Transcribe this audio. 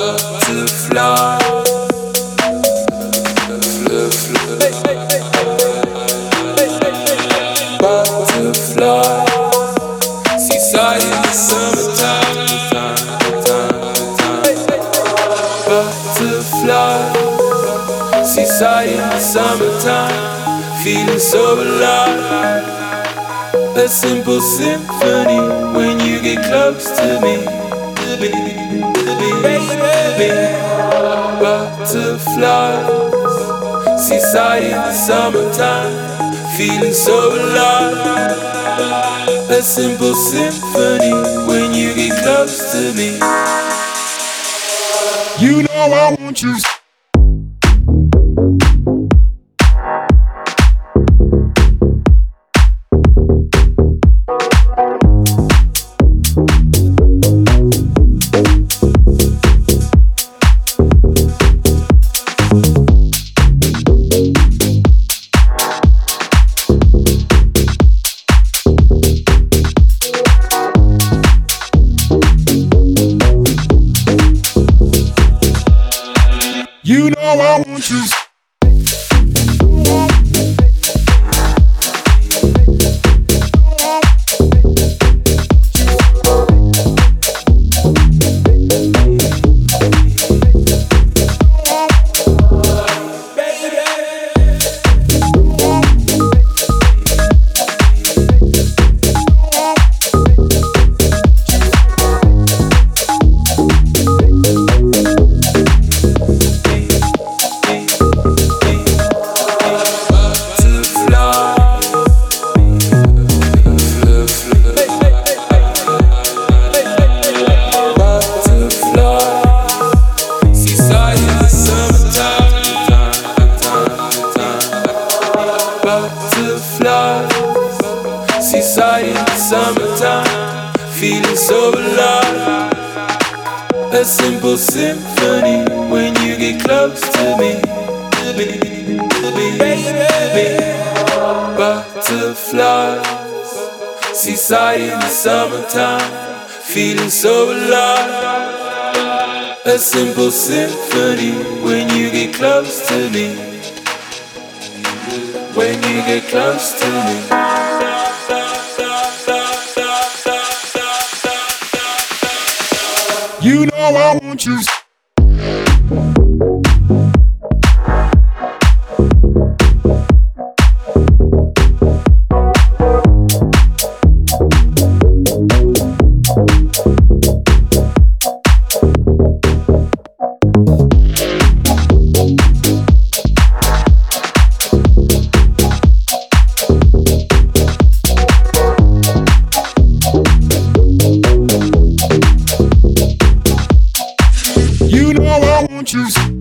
Butterfly. Butterfly. Seaside in the summertime. Butterfly. Seaside in the summertime. Feeling so alive. A simple symphony when you get close to me. Butterflies, seaside in the summertime, feeling so alive. A simple symphony when you get close to me. You know I want you. You know I want you. Seaside in the summertime, feeling so alive. A simple symphony when you get close to me. Butterflies, seaside in the summertime, feeling so alive. A simple symphony when you get close to me. When you get close to me. You know I want you. You know I want you.